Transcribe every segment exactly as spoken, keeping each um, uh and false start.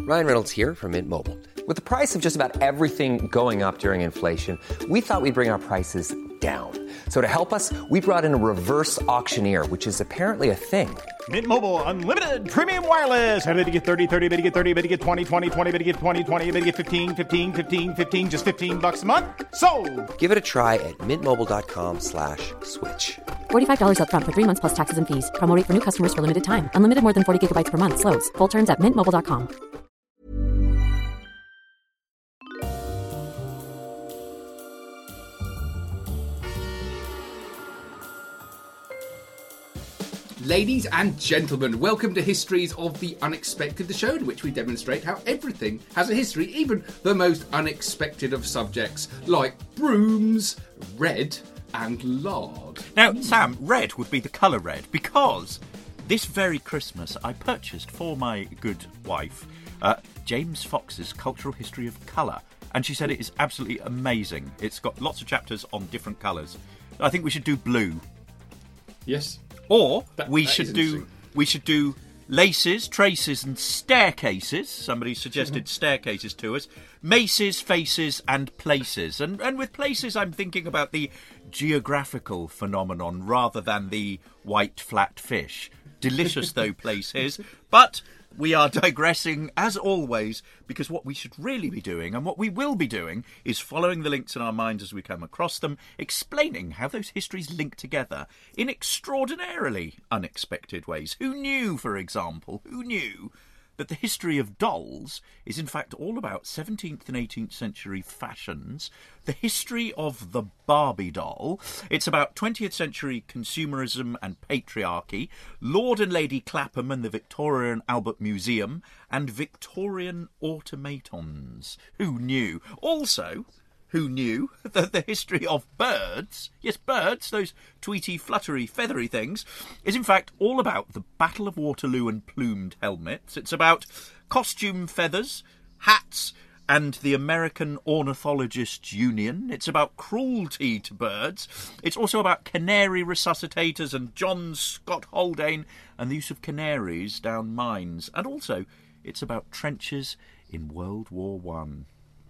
Ryan Reynolds here from Mint Mobile. With the price of just about everything going up during inflation, we thought we'd bring our prices down. So to help us, we brought in a reverse auctioneer, which is apparently a thing. Mint Mobile Unlimited Premium Wireless. How to get thirty, thirty, how to get thirty, how to get twenty, twenty, twenty, how to get twenty, twenty, how to get fifteen, fifteen, fifteen, fifteen, just fifteen bucks a month? Sold! Give it a try at mintmobile.com slash switch. forty-five dollars up front for three months plus taxes and fees. Promo rate for new customers for limited time. Unlimited more than forty gigabytes per month. Slows full terms at mint mobile dot com. Ladies and gentlemen, welcome to Histories of the Unexpected, the show in which we demonstrate how everything has a history, even the most unexpected of subjects, like brooms, red, and lard. Now, Sam, red would be the colour red, because this very Christmas I purchased for my good wife uh, James Fox's Cultural History of Colour, and she said it is absolutely amazing. It's got lots of chapters on different colours. I think we should do blue. Yes. Or that, we that should do we should do laces, traces, and staircases. Somebody suggested mm-hmm. staircases to us. Maces, faces, and places. And and with places, I'm thinking about the geographical phenomenon rather than the white flat fish. Delicious though places, but we are digressing as always, because what we should really be doing, and what we will be doing, is following the links in our minds as we come across them, explaining how those histories link together in extraordinarily unexpected ways. Who knew, for example, who knew that the history of dolls is in fact all about seventeenth and eighteenth century fashions, the history of the Barbie doll. It's about twentieth century consumerism and patriarchy, Lord and Lady Clapham and the Victoria and Albert Museum, and Victorian automatons. Who knew? Also, who knew that the history of birds, yes, birds, those tweety, fluttery, feathery things, is in fact all about the Battle of Waterloo and plumed helmets. It's about costume feathers, hats, and the American Ornithologists Union. It's about cruelty to birds. It's also about canary resuscitators and John Scott Haldane and the use of canaries down mines. And also, it's about trenches in World War One.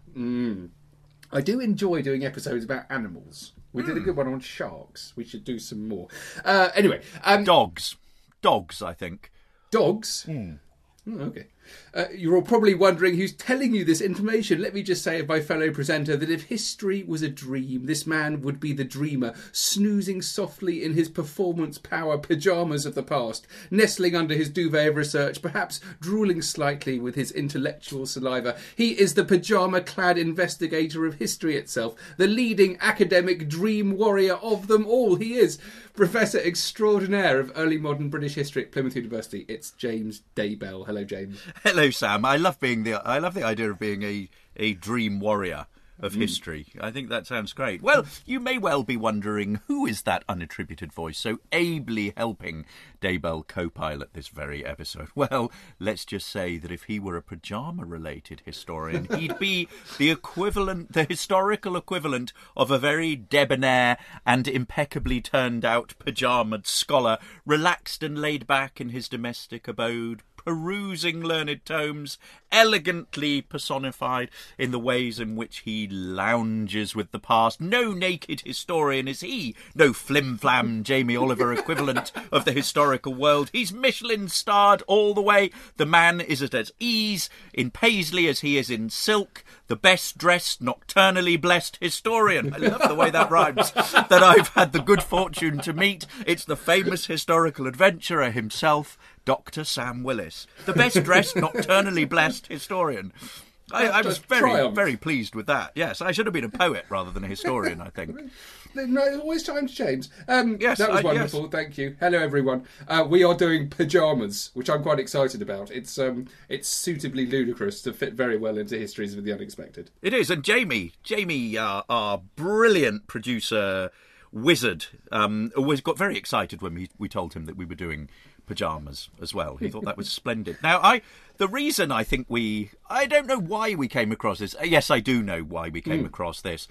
Mm. I do enjoy doing episodes about animals. We mm. did a good one on sharks. We should do some more. Uh, anyway. Um, dogs. Dogs, I think. Dogs? Mm. Oh, okay. Uh, you're all probably wondering who's telling you this information. Let me just say of my fellow presenter that if history was a dream, this man would be the dreamer, snoozing softly in his performance power pyjamas of the past, nestling under his duvet of research, perhaps drooling slightly with his intellectual saliva. He is the pyjama-clad investigator of history itself, the leading academic dream warrior of them all. He is Professor Extraordinaire of Early Modern British History at Plymouth University. It's James Daybell. Hello, James. Hello, Sam. I love being the I love the idea of being a, a dream warrior of mm. history. I think that sounds great. Well, you may well be wondering who is that unattributed voice so ably helping Daybell co-pilot this very episode. Well, let's just say that if he were a pyjama-related historian, he'd be the equivalent, the historical equivalent of a very debonair and impeccably turned-out pyjama'd scholar, relaxed and laid back in his domestic abode, perusing learned tomes, elegantly personified in the ways in which he lounges with the past. No naked historian is he, no flim-flam Jamie Oliver equivalent of the historical world. He's Michelin-starred all the way. The man is at his ease in paisley as he is in silk, the best-dressed, nocturnally blessed historian. I love the way that rhymes. That I've had the good fortune to meet. It's the famous historical adventurer himself, Doctor Sam Willis, the best-dressed, nocturnally blessed historian. I, I was very, triumph. very pleased with that. Yes, I should have been a poet rather than a historian, I think. No, it always chimes, James. Um, yes, that was I, wonderful. Yes. Thank you. Hello, everyone. Uh, we are doing pyjamas, which I'm quite excited about. It's um, it's suitably ludicrous to fit very well into Histories of the Unexpected. It is, and Jamie, Jamie, uh, our brilliant producer wizard, um, was got very excited when we we told him that we were doing pyjamas as well. He thought that was splendid. Now, I the reason I think we I don't know why we came across this. Yes, I do know why we came mm. across this.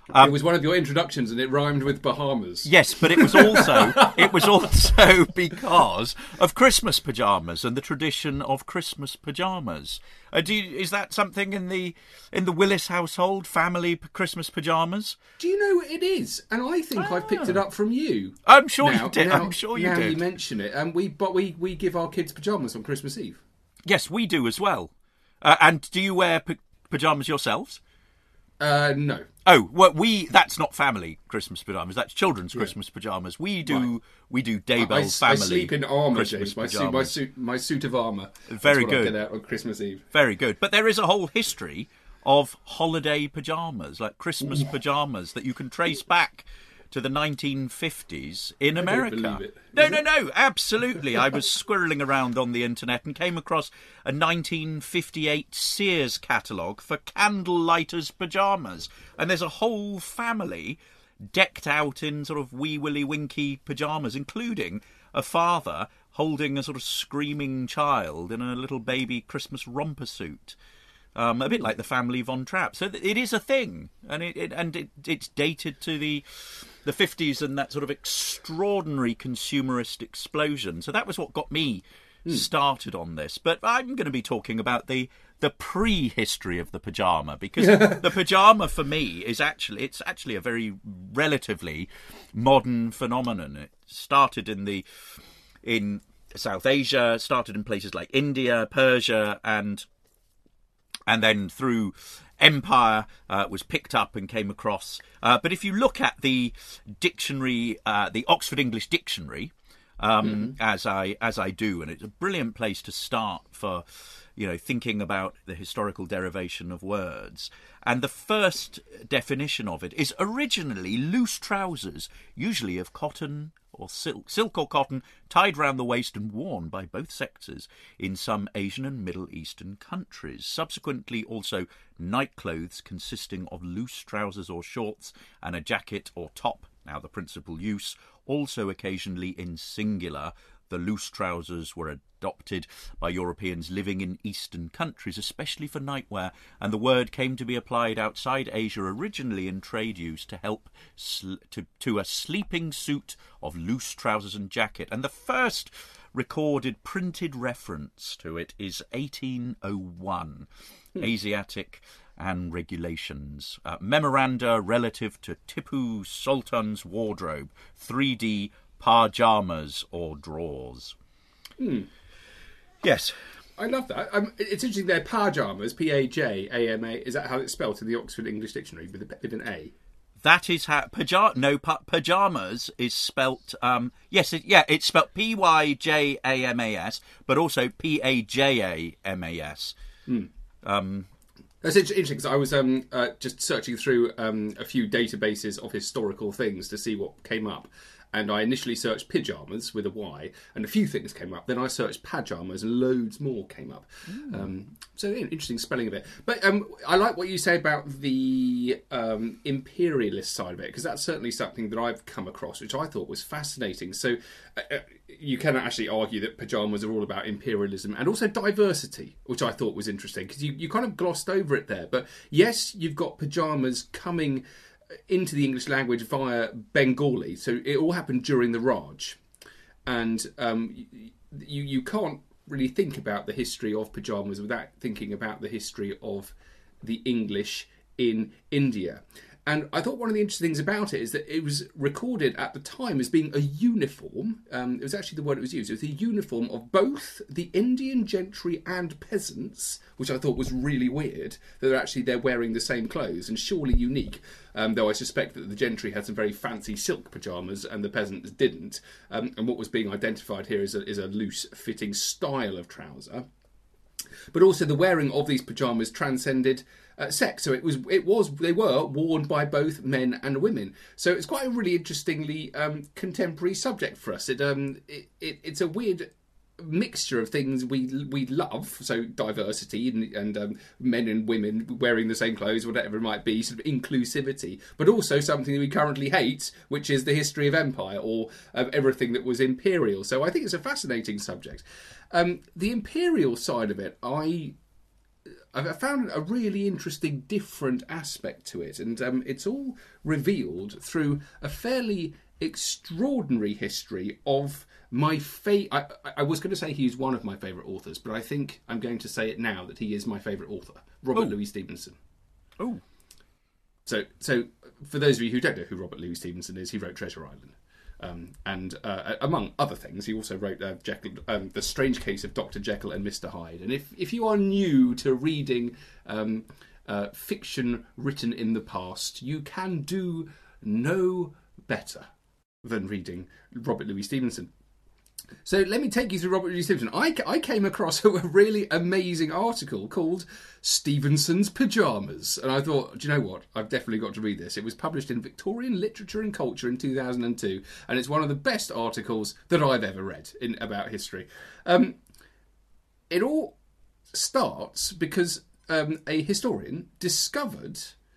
Um, it was one of your introductions, and it rhymed with Bahamas. Yes, but it was also it was also because of Christmas pyjamas and the tradition of Christmas pyjamas. Uh, do you, is that something in the in the Willis household, family p- Christmas pyjamas? Do you know it is? And I think Ah. I've picked it up from you. I'm sure now, you did. Now, I'm sure you now did. you mention it, and we but we we give our kids pyjamas on Christmas Eve. Yes, we do as well. Uh, and do you wear p- pyjamas yourselves? Uh, no. Oh, well, we that's not family Christmas pyjamas. That's children's Christmas pyjamas. We do Right. we do I, Daybell I family. sleep in armour, Christmas James. My suit, my pyjamas. suit, my suit of armour. That's Very what I good. get out on Christmas Eve. Very good. But there is a whole history of holiday pyjamas, like Christmas pyjamas, that you can trace back to the nineteen fifties in don't America. believe it. No, Is no, it? no, absolutely. I was squirreling around on the internet and came across a nineteen fifty-eight Sears catalogue for candlelighters pyjamas. And there's a whole family decked out in sort of wee willy winky pyjamas, including a father holding a sort of screaming child in a little baby Christmas romper suit. Um, a bit like the family Von Trapp. So th- it is a thing, and it, it and it, it's dated to the the fifties and that sort of extraordinary consumerist explosion. So that was what got me started on this. But I'm going to be talking about the the prehistory of the pyjama, because the pyjama for me is actually it's actually a very relatively modern phenomenon. It started in the in South Asia, started in places like India, Persia, and and then through empire uh, was picked up and came across. Uh, but if you look at the dictionary, uh, the Oxford English Dictionary, um, mm. as I as I do, and it's a brilliant place to start for, you know, thinking about the historical derivation of words. And the first definition of it is originally loose trousers, usually of cotton or silk, silk or cotton, tied round the waist and worn by both sexes in some Asian and Middle Eastern countries. Subsequently, also nightclothes consisting of loose trousers or shorts and a jacket or top, now the principal use, also occasionally in singular. The loose trousers were adopted by Europeans living in Eastern countries, especially for nightwear, and the word came to be applied outside Asia originally in trade use to help sl- to, to a sleeping suit of loose trousers and jacket. And the first recorded printed reference to it is eighteen oh one, hmm. Asiatic and Regulations, uh, memoranda relative to Tipu Sultan's wardrobe, three D pajamas or drawers. Hmm. Yes. I love that. Um, it's interesting. They're pajamas, P A J A M A. Is that how it's spelled in the Oxford English Dictionary with, a, with an A? That is how pajama. No, pa- pajamas is spelt. Um, yes, it, yeah, it's spelt P Y J A M A S, but also P A J A M A S. Hmm. Um, That's interesting because I was um, uh, just searching through um, a few databases of historical things to see what came up. And I initially searched pyjamas with a Y, and a few things came up. Then I searched pajamas, and loads more came up. Mm. Um, so, yeah, interesting spelling of it. But um, I like what you say about the um, imperialist side of it, because that's certainly something that I've come across, which I thought was fascinating. So, uh, you can actually argue that pyjamas are all about imperialism and also diversity, which I thought was interesting, because you, you kind of glossed over it there. But yes, you've got pyjamas coming into the English language via Bengali, so it all happened during the Raj, and um, you you can't really think about the history of pyjamas without thinking about the history of the English in India. And I thought one of the interesting things about it is that it was recorded at the time as being a uniform. Um, it was actually the word it was used. It was a uniform of both the Indian gentry and peasants, which I thought was really weird, that they're actually they're wearing the same clothes and surely unique. Um, though I suspect that the gentry had some very fancy silk pyjamas and the peasants didn't. Um, and what was being identified here is a, is a loose-fitting style of trouser. But also the wearing of these pyjamas transcended uh, sex. So it was, it was, they were worn by both men and women. So it's quite a really interestingly um, contemporary subject for us. It, um, it, it it's a weird mixture of things we we love, so diversity and, and um, men and women wearing the same clothes, whatever it might be, sort of inclusivity, but also something that we currently hate, which is the history of empire or of everything that was imperial. So I think it's a fascinating subject. Um, the imperial side of it, I I've found a really interesting, different aspect to it, and um, it's all revealed through a fairly extraordinary history of my fa- I, I was going to say he's one of my favourite authors, but I think I'm going to say it now that he is my favourite author, Robert Oh. Louis Stevenson. Oh. So, so for those of you who don't know who Robert Louis Stevenson is, he wrote Treasure Island. Um, and uh, among other things, he also wrote uh, Jekyll, um, The Strange Case of Doctor Jekyll and Mister Hyde. And if, if you are new to reading um, uh, fiction written in the past, you can do no better than reading Robert Louis Stevenson. So let me take you through Robert Louis Stevenson. I, I came across a really amazing article called Stevenson's Pyjamas. And I thought, do you know what? I've definitely got to read this. It was published in Victorian Literature and Culture in two thousand two. And it's one of the best articles that I've ever read in about history. Um, it all starts because um, a historian discovered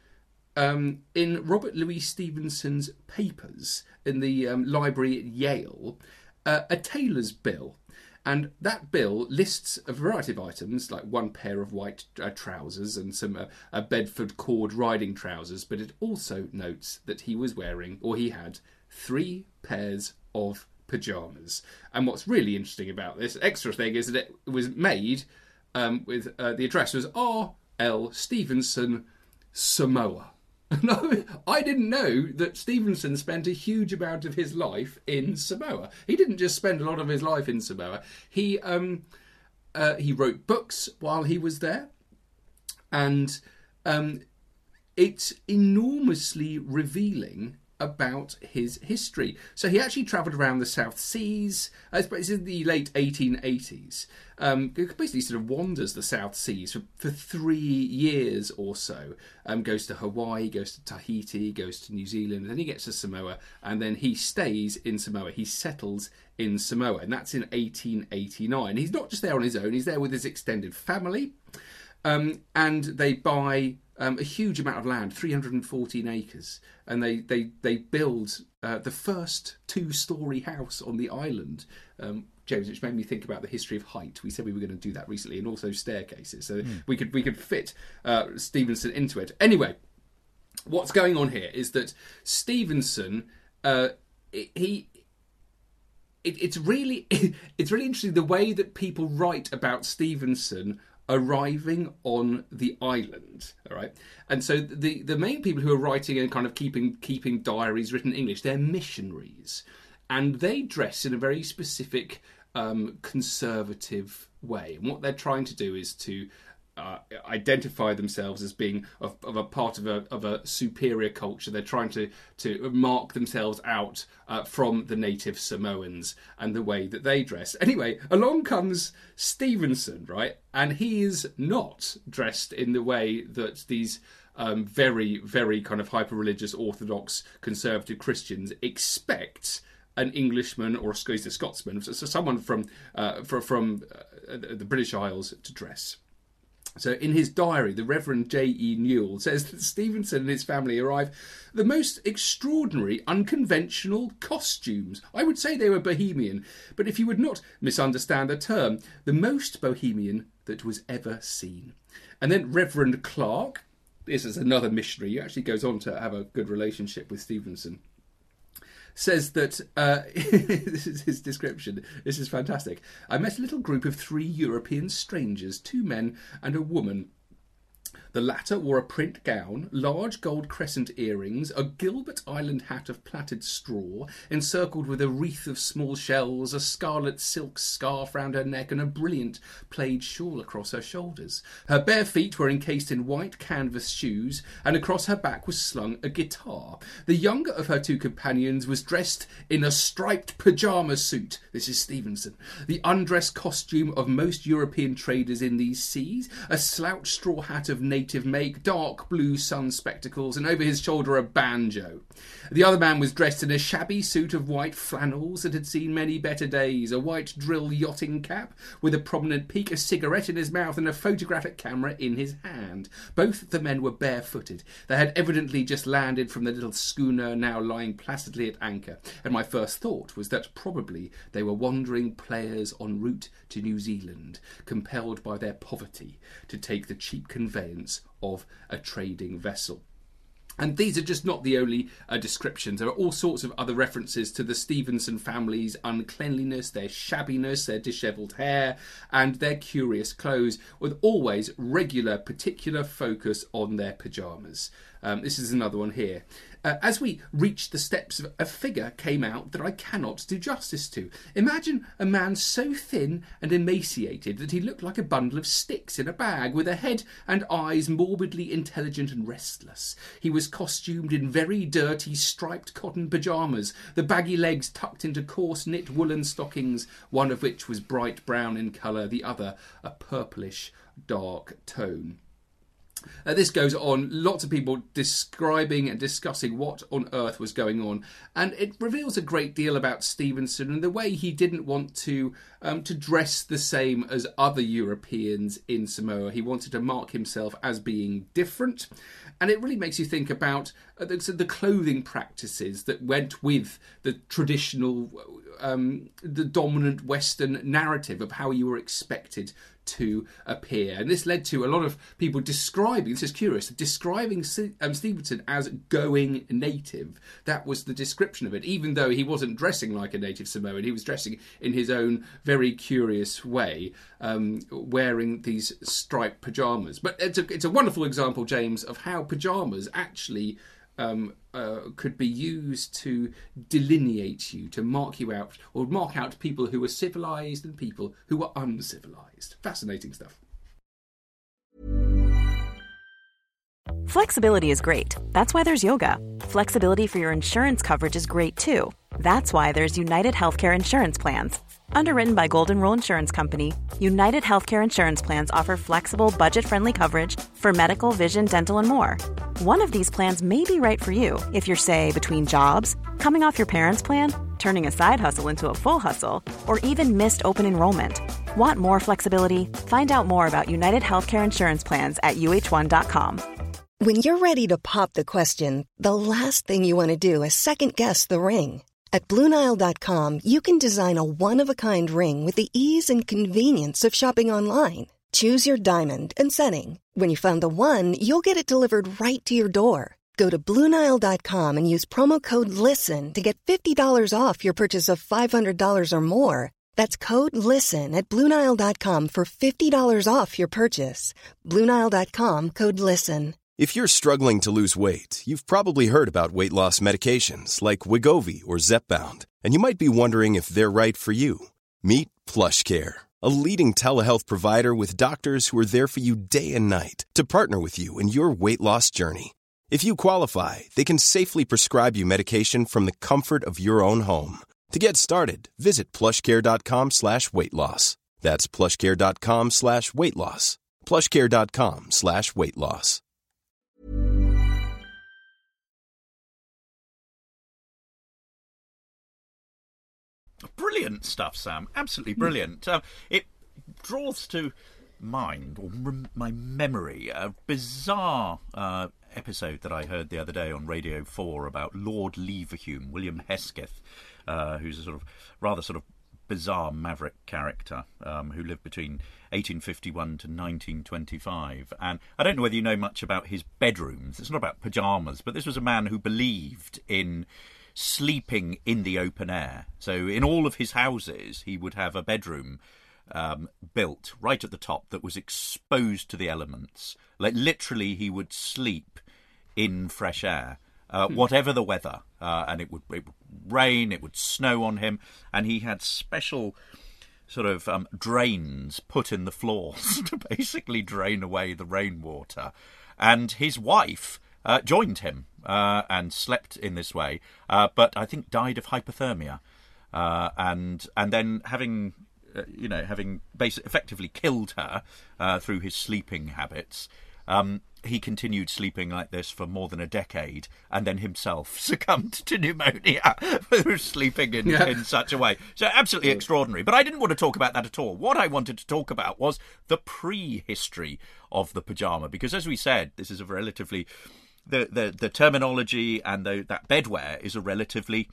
um, in Robert Louis Stevenson's papers in the um, library at Yale Uh, a tailor's bill, and that bill lists a variety of items like one pair of white uh, trousers and some uh, uh, Bedford cord riding trousers, but it also notes that he was wearing, or he had, three pairs of pyjamas. And what's really interesting about this extra thing is that it was made um, with uh, the address was R L Stevenson, Samoa. No, I didn't know that Stevenson spent a huge amount of his life in Samoa. He didn't just spend a lot of his life in Samoa. He um, uh, he wrote books while he was there, and um, it's enormously revealing about his history. So he actually travelled around the South Seas. Uh, it's in the late eighteen eighties. Um, basically sort of wanders the South Seas for, for three years or so. Um, goes to Hawaii, goes to Tahiti, goes to New Zealand, then he gets to Samoa, and then he stays in Samoa. He settles in Samoa, and that's in eighteen eighty-nine. He's not just there on his own, he's there with his extended family. Um, and they buy um, a huge amount of land, three hundred fourteen acres, and they they they build uh, the first two-storey house on the island, um, James, which made me think about the history of height. We said we were going to do that recently, and also staircases, so mm. we could we could fit uh, Stevenson into it. Anyway, what's going on here is that Stevenson uh, he. It, it's really it's really interesting the way that people write about Stevenson arriving on the island, all right? And so the, the main people who are writing and kind of keeping keeping diaries written in English, they're missionaries. And they dress in a very specific um, conservative way. And what they're trying to do is to uh, identify themselves as being of, of a part of a of a superior culture. They're trying to to mark themselves out uh, from the native Samoans and the way that they dress. Anyway, along comes Stevenson, right? And he is not dressed in the way that these um, very, very kind of hyper-religious, orthodox, conservative Christians expect an Englishman or a Scotsman, so someone from uh, from, from uh, the British Isles, to dress. So in his diary, the Reverend J E Newell says that Stevenson and his family arrive the most extraordinary, unconventional costumes. I would say they were bohemian, but if you would not misunderstand the term, the most bohemian that was ever seen. And then Reverend Clark, this is another missionary, who actually goes on to have a good relationship with Stevenson, says that, uh, this is his description, this is fantastic. I met a little group of three European strangers, two men and a woman. The latter wore a print gown, large gold crescent earrings, a Gilbert Island hat of plaited straw, encircled with a wreath of small shells, a scarlet silk scarf round her neck, and a brilliant plaid shawl across her shoulders. Her bare feet were encased in white canvas shoes, and across her back was slung a guitar. The younger of her two companions was dressed in a striped pyjama suit. This is Stevenson. The undress costume of most European traders in these seas, a slouched straw hat of native native make, dark blue sun spectacles, and over his shoulder a banjo. The other man was dressed in a shabby suit of white flannels that had seen many better days, a white drill yachting cap with a prominent peak, a cigarette in his mouth, and a photographic camera in his hand. Both the men were barefooted. They had evidently just landed from the little schooner now lying placidly at anchor, and my first thought was that probably they were wandering players en route to New Zealand, compelled by their poverty to take the cheap conveyance of a trading vessel. And these are just not the only uh, descriptions. There are all sorts of other references to the Stevenson family's uncleanliness, their shabbiness, their dishevelled hair, and their curious clothes, with always regular, particular focus on their pyjamas. Um, this is another one here. Uh, as we reached the steps, a figure came out that I cannot do justice to. Imagine a man so thin and emaciated that he looked like a bundle of sticks in a bag, with a head and eyes morbidly intelligent and restless. He was costumed in very dirty striped cotton pyjamas, the baggy legs tucked into coarse knit woolen stockings, one of which was bright brown in colour, the other a purplish dark tone. Uh, this goes on, lots of people describing and discussing what on earth was going on, and it reveals a great deal about Stevenson and the way he didn't want to um, to dress the same as other Europeans in Samoa. He wanted to mark himself as being different, and it really makes you think about uh, the, the clothing practices that went with the traditional, um, the dominant Western narrative of how you were expected to appear. And this led to a lot of people describing, this is curious, describing um, Stevenson as going native. That was the description of it, even though he wasn't dressing like a native Samoan. He was dressing in his own very curious way, um, wearing these striped pyjamas. But it's a, it's a wonderful example, James, of how pyjamas actually Um, uh, could be used to delineate you, to mark you out, or mark out people who were civilised and people who were uncivilised. Fascinating stuff. Flexibility is great. That's why there's yoga. Flexibility for your insurance coverage is great too. That's why there's United Healthcare Insurance Plans. Underwritten by Golden Rule Insurance Company, United Healthcare Insurance Plans offer flexible, budget-friendly coverage for medical, vision, dental, and more. One of these plans may be right for you if you're, say, between jobs, coming off your parents' plan, turning a side hustle into a full hustle, or even missed open enrollment. Want more flexibility? Find out more about United Healthcare Insurance Plans at U H one dot com. When you're ready to pop the question, the last thing you want to do is second-guess the ring. At Blue Nile dot com, you can design a one-of-a-kind ring with the ease and convenience of shopping online. Choose your diamond and setting. When you find the one, you'll get it delivered right to your door. Go to Blue Nile dot com and use promo code LISTEN to get fifty dollars off your purchase of five hundred dollars or more. That's code LISTEN at Blue Nile dot com for fifty dollars off your purchase. Blue Nile dot com, code LISTEN. If you're struggling to lose weight, you've probably heard about weight loss medications like Wegovy or Zepbound, and you might be wondering if they're right for you. Meet PlushCare, a leading telehealth provider with doctors who are there for you day and night to partner with you in your weight loss journey. If you qualify, they can safely prescribe you medication from the comfort of your own home. To get started, visit plushcare.com slash weight loss. That's plushcare.com slash weight loss. plushcare.com slash weight loss. Brilliant stuff, Sam. Absolutely brilliant. Uh, it draws to mind, or rem- my memory, a bizarre uh, episode that I heard the other day on Radio four about Lord Leverhulme, William Hesketh, uh, who's a sort of rather sort of bizarre maverick character um, who lived between eighteen fifty-one to nineteen twenty-five. And I don't know whether you know much about his bedrooms. It's not about pyjamas, but this was a man who believed in sleeping in the open air. So in all of his houses, he would have a bedroom um, built right at the top that was exposed to the elements. Like literally, he would sleep in fresh air, uh, hmm. whatever the weather. Uh, and it would, it would rain, it would snow on him. And he had special sort of um, drains put in the floors to basically drain away the rainwater. And his wife Uh, joined him uh, and slept in this way, uh, but I think died of hypothermia, uh, and and then having uh, you know having basically effectively killed her uh, through his sleeping habits, Um, he continued sleeping like this for more than a decade and then himself succumbed to pneumonia for sleeping in, yeah. in such a way. So absolutely extraordinary. But I didn't want to talk about that at all. What I wanted to talk about was the pre-history of the pyjama, because as we said, this is a relatively... The, the, the terminology and the, that bedwear is a relatively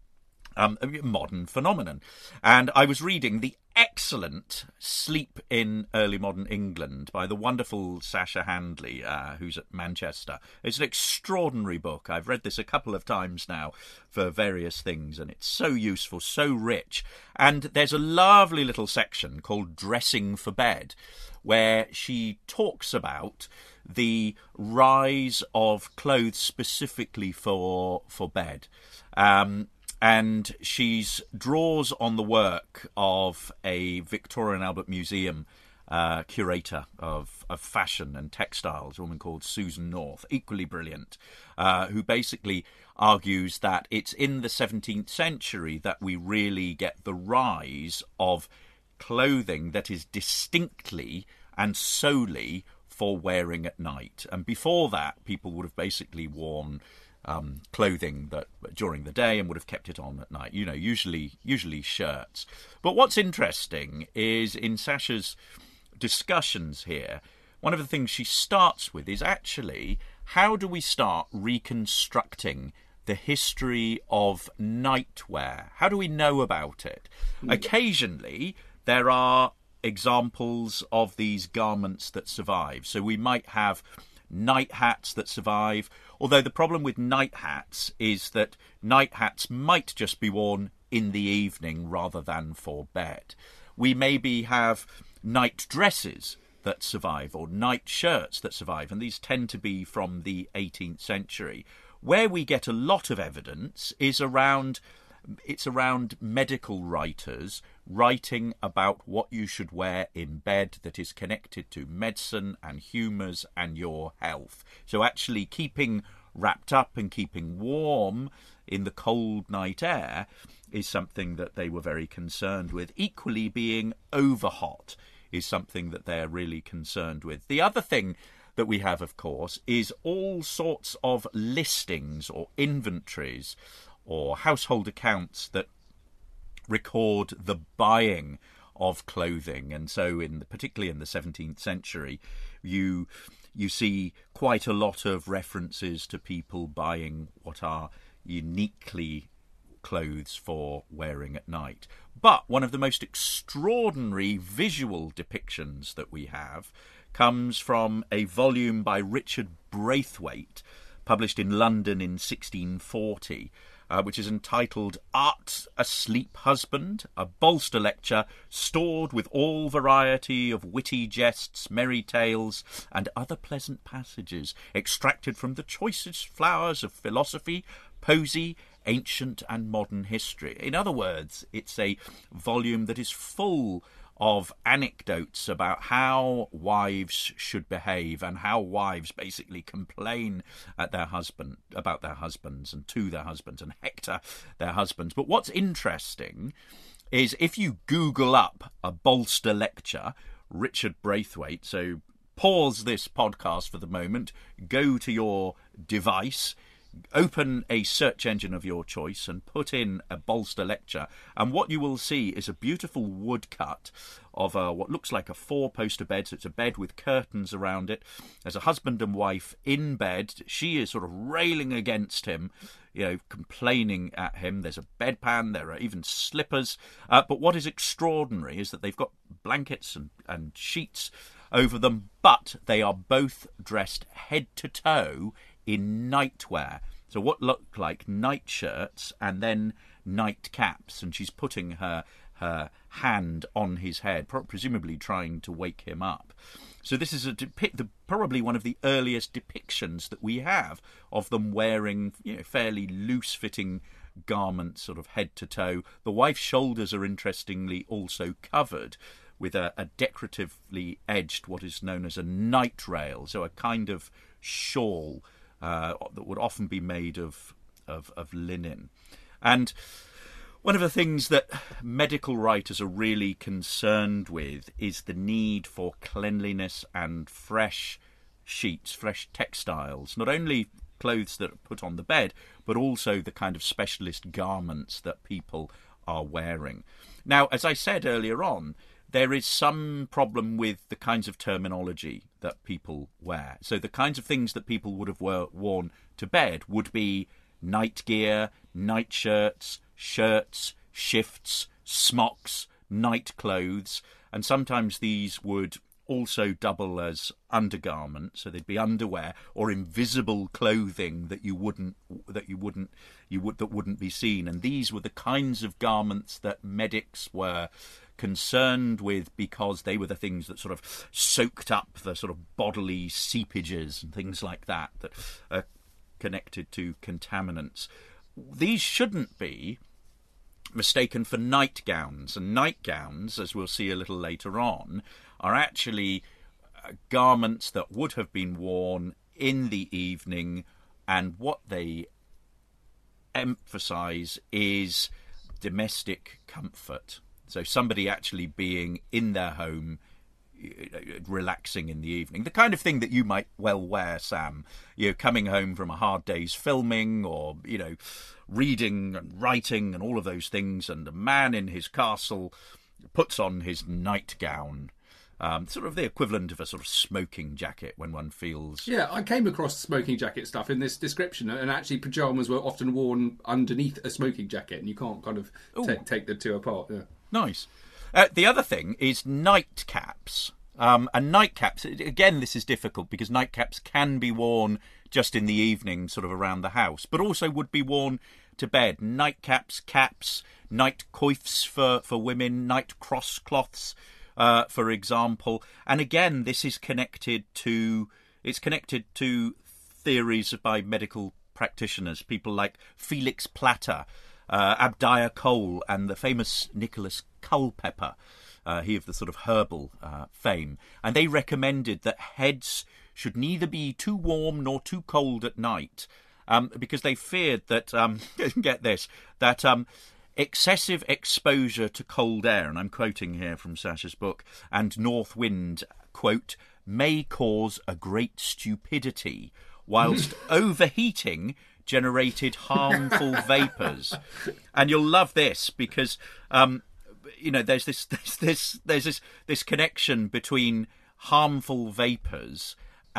um, a modern phenomenon. And I was reading the excellent Sleep in Early Modern England by the wonderful Sasha Handley, uh, who's at Manchester. It's an extraordinary book. I've read this a couple of times now for various things, and it's so useful, so rich. And there's a lovely little section called Dressing for Bed, where she talks about the rise of clothes specifically for for bed. Um, and she draws on the work of a Victoria and Albert Museum uh, curator of, of fashion and textiles, a woman called Susan North, equally brilliant, uh, who basically argues that it's in the seventeenth century that we really get the rise of clothing that is distinctly and solely for wearing at night. And before that, people would have basically worn um, clothing that during the day and would have kept it on at night. You know, usually usually shirts. But what's interesting is in Sasha's discussions here, one of the things she starts with is actually how do we start reconstructing the history of nightwear? How do we know about it? Mm. Occasionally, there are examples of these garments that survive. So we might have night hats that survive, although the problem with night hats is that night hats might just be worn in the evening rather than for bed. We maybe have night dresses that survive or night shirts that survive, and these tend to be from the eighteenth century. Where we get a lot of evidence is around It's around medical writers writing about what you should wear in bed that is connected to medicine and humours and your health. So actually keeping wrapped up and keeping warm in the cold night air is something that they were very concerned with. Equally, being overhot is something that they're really concerned with. The other thing that we have, of course, is all sorts of listings or inventories or household accounts that record the buying of clothing. And so in the, particularly in the seventeenth century, you you see quite a lot of references to people buying what are uniquely clothes for wearing at night. But one of the most extraordinary visual depictions that we have comes from a volume by Richard Braithwaite, published in London in sixteen forty, Uh, which is entitled Art Asleep Husband, a bolster lecture stored with all variety of witty jests, merry tales, and other pleasant passages, extracted from the choicest flowers of philosophy, poesy, ancient and modern history. In other words, it's a volume that is full of anecdotes about how wives should behave and how wives basically complain at their husband about their husbands and to their husbands and hector their husbands. But what's interesting is if you Google up a bolster lecture, Richard Braithwaite, so pause this podcast for the moment, go to your device, open a search engine of your choice and put in a bolster lecture, and what you will see is a beautiful woodcut of a, what looks like a four-poster bed. So it's a bed with curtains around it. There's a husband and wife in bed. She is sort of railing against him, you know, complaining at him. There's a bedpan. There are even slippers. Uh, but what is extraordinary is that they've got blankets and, and sheets over them, but they are both dressed head to toe in nightwear. So what look like nightshirts and then nightcaps, and she's putting her her hand on his head, presumably trying to wake him up. So this is a depict, the, probably one of the earliest depictions that we have of them wearing, you know, fairly loose-fitting garments, sort of head to toe. The wife's shoulders are interestingly also covered with a, a decoratively edged, what is known as a night rail, so a kind of shawl uh, that would often be made of, of of linen. And one of the things that medical writers are really concerned with is the need for cleanliness and fresh sheets, fresh textiles, not only clothes that are put on the bed, but also the kind of specialist garments that people are wearing. Now, as I said earlier on, there is some problem with the kinds of terminology that people wear. So the kinds of things that people would have wore, worn to bed would be night gear, night shirts, shirts, shifts, smocks, night clothes, and sometimes these would also double as undergarments, so they'd be underwear or invisible clothing that you wouldn't that you wouldn't you would that wouldn't be seen. And these were the kinds of garments that medics were concerned with, because they were the things that sort of soaked up the sort of bodily seepages and things like that that are connected to contaminants. These shouldn't be mistaken for nightgowns, and nightgowns, as we'll see a little later on, are actually uh, garments that would have been worn in the evening, and what they emphasise is domestic comfort. So somebody actually being in their home, relaxing in the evening. The kind of thing that you might well wear, Sam. You're coming home from a hard day's filming, or, you know, reading and writing and all of those things, and a man in his castle puts on his nightgown. Um, sort of the equivalent of a sort of smoking jacket when one feels... Yeah, I came across smoking jacket stuff in this description, and actually pyjamas were often worn underneath a smoking jacket, and you can't kind of t- take the two apart. Yeah. Nice. Uh, the other thing is nightcaps. Um, and nightcaps, again, this is difficult because nightcaps can be worn just in the evening, sort of around the house, but also would be worn to bed. Nightcaps, caps, night coifs for, for women, night crosscloths, uh, for example. And again, this is connected to, it's connected to theories by medical practitioners, people like Felix Platter, uh, Abdiah Cole, and the famous Nicholas Culpeper, uh, he of the sort of herbal uh, fame. And they recommended that heads should neither be too warm nor too cold at night, um, because they feared that, um, get this, that um, excessive exposure to cold air, and I'm quoting here from Sasha's book, and north wind, quote, may cause a great stupidity, whilst overheating generated harmful vapours. And you'll love this because, um, you know, there's this, there's this, there's this, this connection between harmful vapours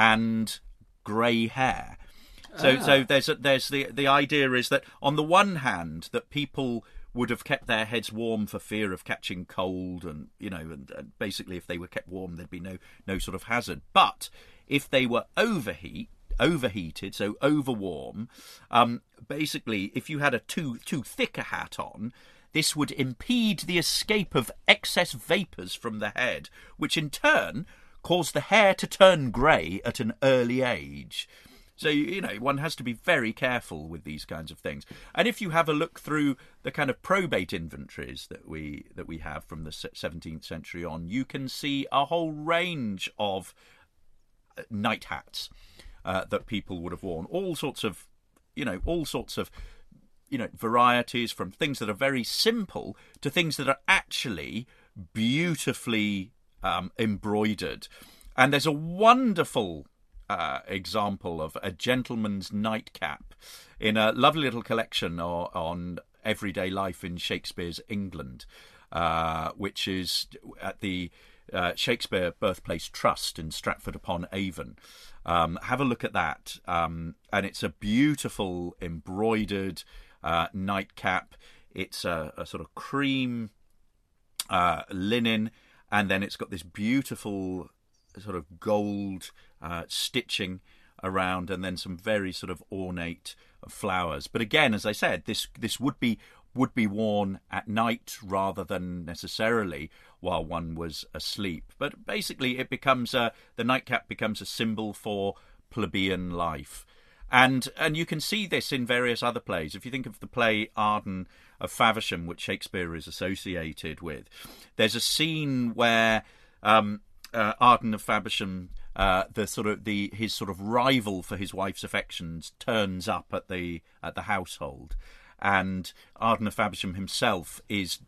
and grey hair. So, ah. so there's a, there's the the idea is that on the one hand that people would have kept their heads warm for fear of catching cold, and you know, and, and basically if they were kept warm, there'd be no no sort of hazard. But if they were overheat. overheated, so overwarm, um, basically, if you had a too too thick a hat on, this would impede the escape of excess vapours from the head, which in turn cause the hair to turn grey at an early age. So, you know, one has to be very careful with these kinds of things. And if you have a look through the kind of probate inventories that we that we have from the seventeenth century on, you can see a whole range of night hats Uh, that people would have worn, all sorts of, you know, all sorts of, you know, varieties, from things that are very simple to things that are actually beautifully um, embroidered. And there's a wonderful uh, example of a gentleman's nightcap in a lovely little collection or, on everyday life in Shakespeare's England, uh, which is at the uh, Shakespeare Birthplace Trust in Stratford-upon-Avon. Um, have a look at that, um, and it's a beautiful embroidered uh, nightcap. It's a, a sort of cream uh, linen, and then it's got this beautiful sort of gold uh, stitching around, and then some very sort of ornate flowers. But again, as I said, this this would be would be worn at night rather than necessarily while one was asleep. But basically it becomes a, the nightcap becomes a symbol for plebeian life. And and you can see this in various other plays. If you think of the play Arden of Faversham, which Shakespeare is associated with, there's a scene where um, uh, Arden of Faversham, uh, the sort of the his sort of rival for his wife's affections, turns up at the at the household. And Arden of Faversham himself is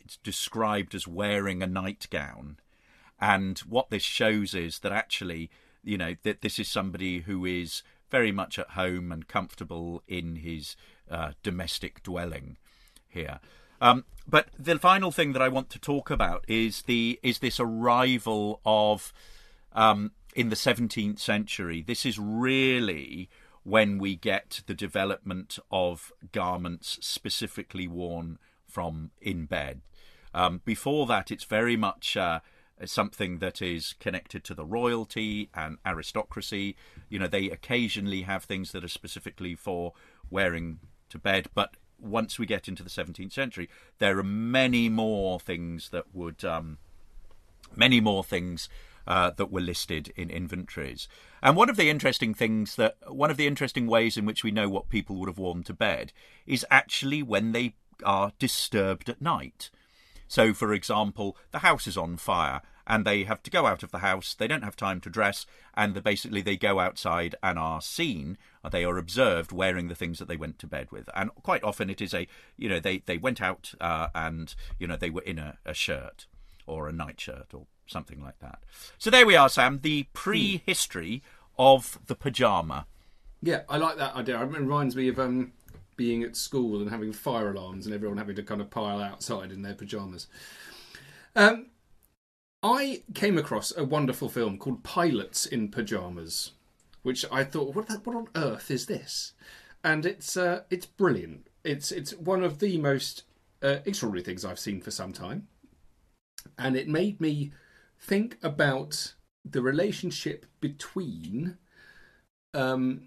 described as wearing a nightgown. And what this shows is that actually you know, that this is somebody who is very much at home and comfortable in his uh, domestic dwelling here. Um, but the final thing that I want to talk about is the is this arrival of, um, in the seventeenth century, this is really when we get the development of garments specifically worn from in bed. Um, before that, it's very much uh, something that is connected to the royalty and aristocracy. You know, they occasionally have things that are specifically for wearing to bed, but once we get into the seventeenth century, there are many more things that would, um, many more things uh, that were listed in inventories. And one of the interesting things that, one of the interesting ways in which we know what people would have worn to bed is actually when they are disturbed at night. So, for example, the house is on fire and they have to go out of the house. They don't have time to dress, and the, basically they go outside and are seen. They are observed wearing the things that they went to bed with, and quite often it is a, you know, they they went out uh, and you know they were in a, a shirt or a nightshirt or something like that. So there we are, Sam. The prehistory of the pyjama. Yeah, I like that idea. It reminds me of um, being at school and having fire alarms and everyone having to kind of pile outside in their pyjamas. Um. I came across a wonderful film called Pilots in Pyjamas, which I thought, what, what on earth is this? And it's uh, it's brilliant. It's it's one of the most uh, extraordinary things I've seen for some time, and it made me think about the relationship between um,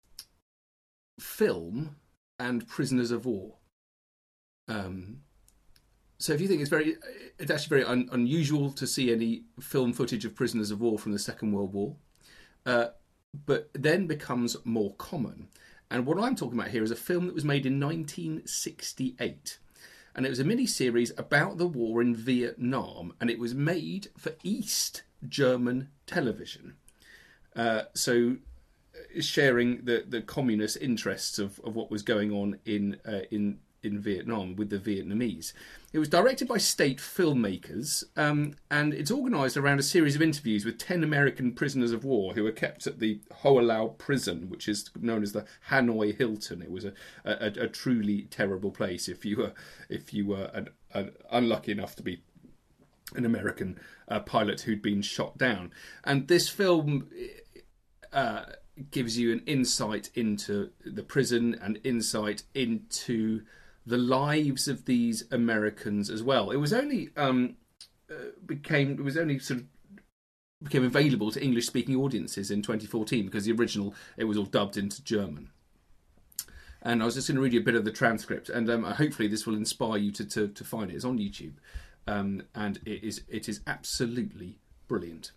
film and prisoners of war. Um. So if you think it's very, it's actually very un, unusual to see any film footage of prisoners of war from the Second World War, uh, but then becomes more common. And what I'm talking about here is a film that was made in nineteen sixty-eight. And it was a mini-series about the war in Vietnam. And it was made for East German television. Uh, so sharing the, the communist interests of, of what was going on in uh, in in Vietnam with the Vietnamese. It was directed by state filmmakers, um, and it's organised around a series of interviews with ten American prisoners of war who were kept at the Hoa Lao prison, which is known as the Hanoi Hilton. It was a, a, a truly terrible place if you were if you were an, an unlucky enough to be an American uh, pilot who'd been shot down. And this film uh, gives you an insight into the prison and insight into the lives of these Americans as well. It was only um, uh, became it was only sort of became available to English-speaking audiences in twenty fourteen because the original it was all dubbed into German. And I was just going to read you a bit of the transcript, and um, hopefully this will inspire you to to, to find it. It's on YouTube, um, and it is it is absolutely brilliant.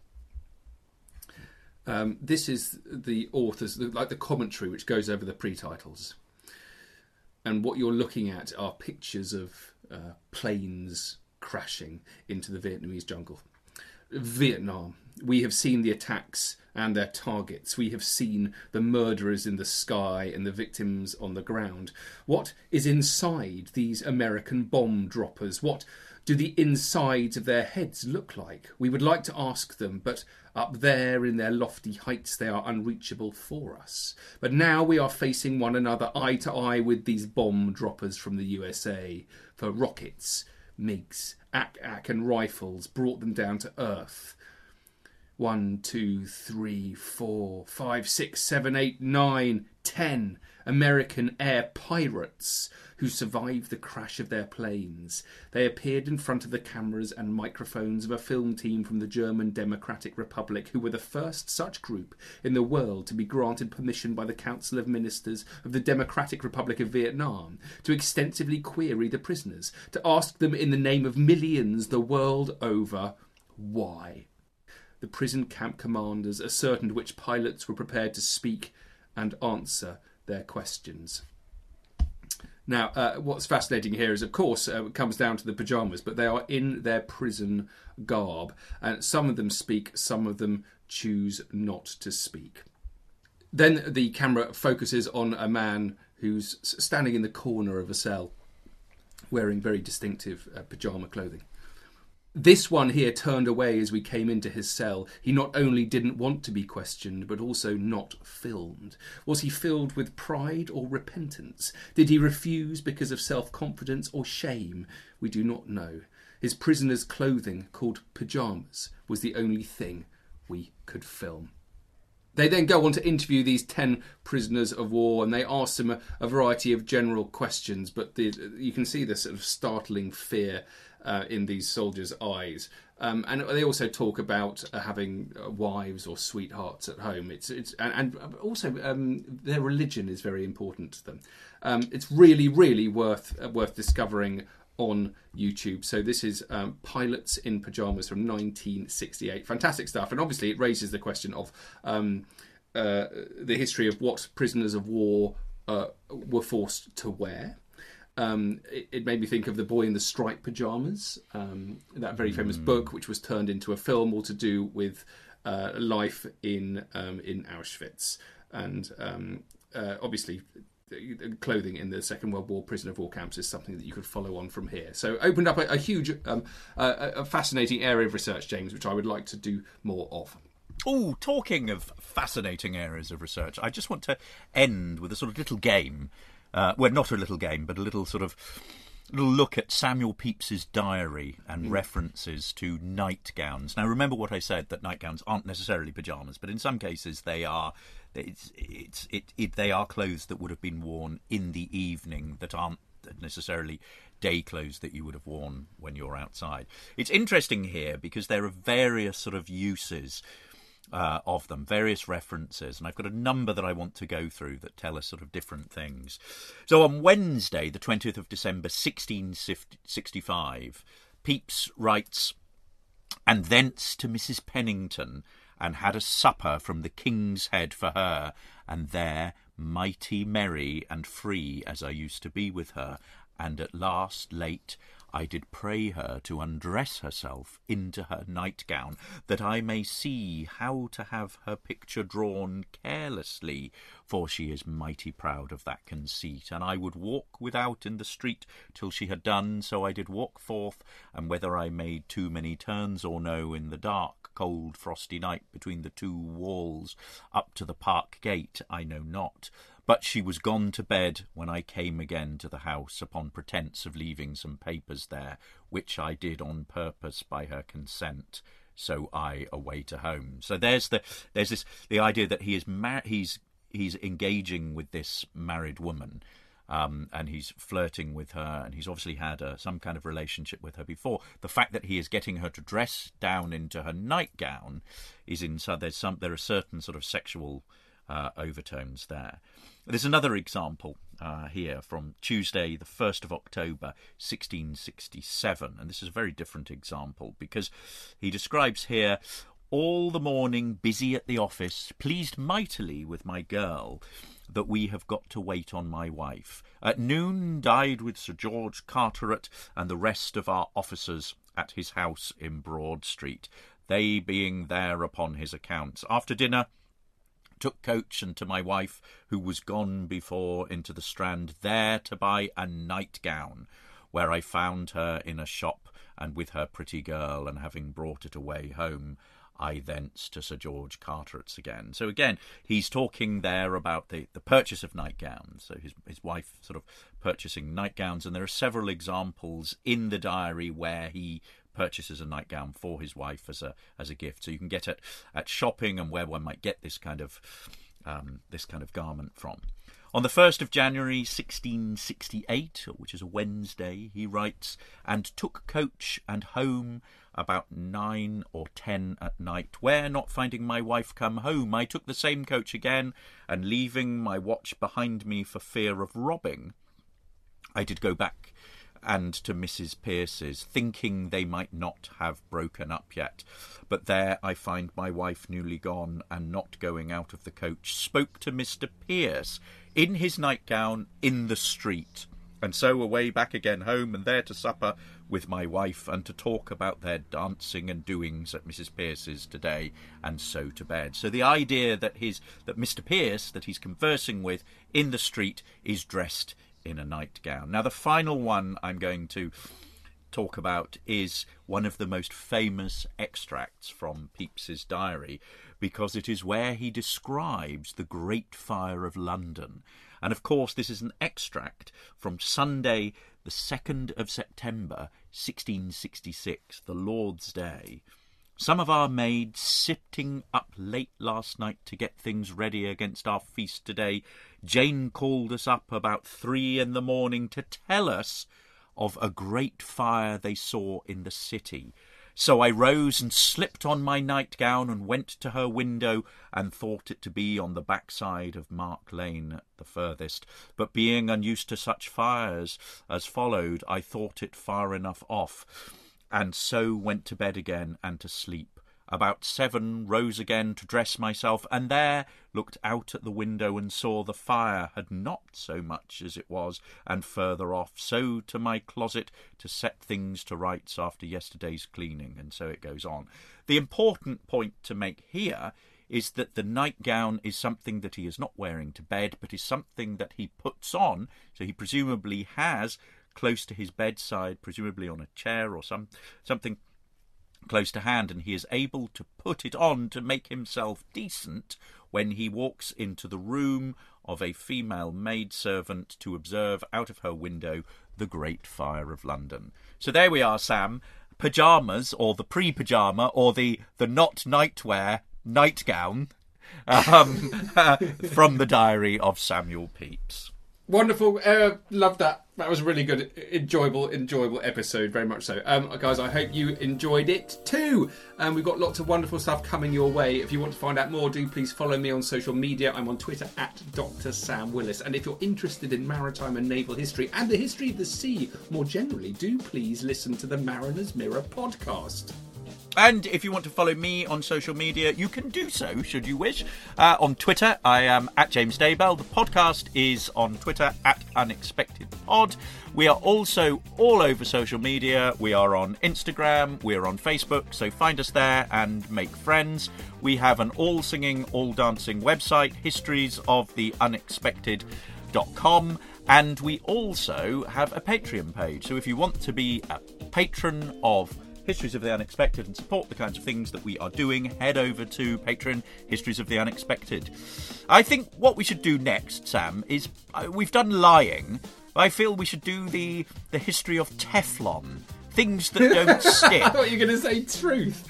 Um, this is the author's, like the commentary which goes over the pre-titles. And what you're looking at are pictures of uh, planes crashing into the Vietnamese jungle. Vietnam. We have seen the attacks and their targets. We have seen the murderers in the sky and the victims on the ground. What is inside these American bomb droppers? What do the insides of their heads look like? We would like to ask them, but up there in their lofty heights they are unreachable for us. But now we are facing one another eye to eye with these bomb droppers from the U S A. For rockets, MiGs, A C A C and rifles brought them down to earth. One, two, three, four, five, six, seven, eight, nine, ten American air pirates who survived the crash of their planes. They appeared in front of the cameras and microphones of a film team from the German Democratic Republic, who were the first such group in the world to be granted permission by the Council of Ministers of the Democratic Republic of Vietnam to extensively query the prisoners, to ask them in the name of millions the world over, why? The prison camp commanders ascertained which pilots were prepared to speak and answer their questions. Now, uh, what's fascinating here is, of course, uh, it comes down to the pyjamas, but they are in their prison garb. And some of them speak, some of them choose not to speak. Then the camera focuses on a man who's standing in the corner of a cell, wearing very distinctive uh, pyjama clothing. This one here turned away as we came into his cell. He not only didn't want to be questioned, but also not filmed. Was he filled with pride or repentance? Did he refuse because of self-confidence or shame? We do not know. His prisoner's clothing, called pyjamas, was the only thing we could film. They then go on to interview these ten prisoners of war, and they ask them a, a variety of general questions, but the, you can see the sort of startling fear uh, in these soldiers' eyes. Um, and they also talk about uh, having uh, wives or sweethearts at home. It's it's and, and also um, their religion is very important to them. Um, it's really, really worth uh, worth discovering on YouTube. So this is um, Pilots in Pyjamas from nineteen sixty-eight. Fantastic stuff. And obviously it raises the question of um, uh, the history of what prisoners of war uh, were forced to wear. Um, it, it made me think of The Boy in the Striped Pyjamas, um, that very famous mm. book, which was turned into a film, all to do with uh, life in um, in Auschwitz. And um, uh, obviously clothing in the Second World War prisoner of war camps is something that you could follow on from here. So opened up a, a huge, um, uh, a fascinating area of research, James, which I would like to do more of. Oh, talking of fascinating areas of research, I just want to end with a sort of little game. Uh, well, not a little game, but a little sort of little look at Samuel Pepys's diary and mm. references to nightgowns. Now, remember what I said, that nightgowns aren't necessarily pyjamas, but in some cases they are. It's, it's, it, it, they are clothes that would have been worn in the evening that aren't necessarily day clothes that you would have worn when you're outside. It's interesting here because there are various sort of uses uh, of them, various references, and I've got a number that I want to go through that tell us sort of different things. So on Wednesday, the twentieth of December, sixteen sixty-five, Pepys writes, "And thence to Missus Pennington, and had a supper from the King's Head for her, and there, mighty merry and free as I used to be with her, and at last late I did pray her to undress herself into her nightgown, that I may see how to have her picture drawn carelessly, for she is mighty proud of that conceit. And I would walk without in the street till she had done, so I did walk forth, and whether I made too many turns or no in the dark, cold, frosty night between the two walls up to the park gate, I know not. But she was gone to bed when I came again to the house, upon pretence of leaving some papers there, which I did on purpose by her consent. So I away to home." So there's the there's this the idea that he is mar- he's he's engaging with this married woman. Um, and he's flirting with her, and he's obviously had uh, some kind of relationship with her before. The fact that he is getting her to dress down into her nightgown is in so there's some there are certain sort of sexual uh, overtones there. There's another example uh, here from Tuesday, the first of October, sixteen sixty-seven, and this is a very different example because he describes here, "All the morning busy at the office, pleased mightily with my girl, that we have got to wait on my wife. At noon died with Sir George Carteret and the rest of our officers at his house in Broad Street, they being there upon his accounts. After dinner, took coach and to my wife, who was gone before into the Strand, there to buy a nightgown, where I found her in a shop and with her pretty girl, and having brought it away home, I thence to Sir George Carteret's again." So again, he's talking there about the, the purchase of nightgowns. So his his wife sort of purchasing nightgowns, and there are several examples in the diary where he purchases a nightgown for his wife as a as a gift. So you can get it at shopping and where one might get this kind of um, this kind of garment from. On the first of January, sixteen sixty-eight, which is a Wednesday, he writes, "And took coach and home about nine or ten at night, where, not finding my wife come home, I took the same coach again, and leaving my watch behind me for fear of robbing, I did go back and to Missus Pierce's, thinking they might not have broken up yet. But there I find my wife newly gone, and not going out of the coach, spoke to Mister Pierce in his nightgown in the street. And so away back again home, and there to supper with my wife, and to talk about their dancing and doings at Missus Pierce's today, and so to bed." So the idea that his that Mister Pierce, that he's conversing with in the street, is dressed in a nightgown. Now the final one I'm going to talk about is one of the most famous extracts from Pepys's diary, because it is where he describes the Great Fire of London. And of course, this is an extract from Sunday, the second of September, sixteen sixty-six, the Lord's Day. Some of our maids sitting up late last night to get things ready against our feast today. Jane called us up about three in the morning to tell us of a great fire they saw in the city. So I rose and slipped on my nightgown and went to her window and thought it to be on the backside of Mark Lane at the furthest. But being unused to such fires as followed, I thought it far enough off, and so went to bed again and to sleep. About seven rose again to dress myself, and there looked out at the window and saw the fire had not so much as it was, and further off, so to my closet to set things to rights after yesterday's cleaning, and so it goes on. The important point to make here is that the nightgown is something that he is not wearing to bed, but is something that he puts on, so he presumably has close to his bedside, presumably on a chair or some something close to hand, and he is able to put it on to make himself decent when he walks into the room of a female maidservant to observe out of her window the Great Fire of London. So there we are, Sam. Pyjamas, or the pre-pyjama, or the, the not nightwear nightgown um, uh, from the diary of Samuel Pepys. Wonderful. Uh, love that. That was a really good, enjoyable, enjoyable episode. Very much so. Um, guys, I hope you enjoyed it too. Um, we've got lots of wonderful stuff coming your way. If you want to find out more, do please follow me on social media. I'm on Twitter at Doctor Sam Willis. And if you're interested in maritime and naval history and the history of the sea more generally, do please listen to the Mariner's Mirror podcast. And if you want to follow me on social media, you can do so, should you wish. Uh, on Twitter, I am at James Daybell. The podcast is on Twitter at UnexpectedPod. We are also all over social media. We are on Instagram, we're on Facebook, so find us there and make friends. We have an all-singing, all-dancing website, histories of the unexpected dot com, and we also have a Patreon page. So if you want to be a patron of Histories of the Unexpected and support the kinds of things that we are doing, head over to Patreon, Histories of the Unexpected. I think what we should do next, Sam, is uh, we've done lying. I feel we should do the the history of Teflon. Things that don't stick. I thought you were going to say truth.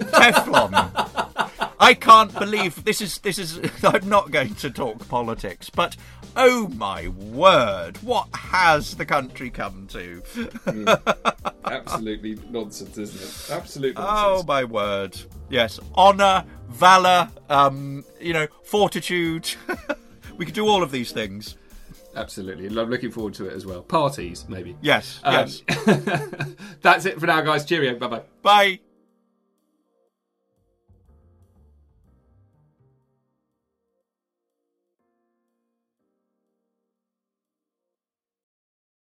Teflon. I can't believe this is this is. I'm not going to talk politics, but oh my word, what has the country come to? mm. Absolutely nonsense, isn't it? Absolute nonsense. Oh my word. Yes, honour, valour, um, you know, fortitude. We could do all of these things. Absolutely. I'm looking forward to it as well. Parties, maybe. Yes, um, yes. That's it for now, guys. Cheerio. Bye-bye. Bye.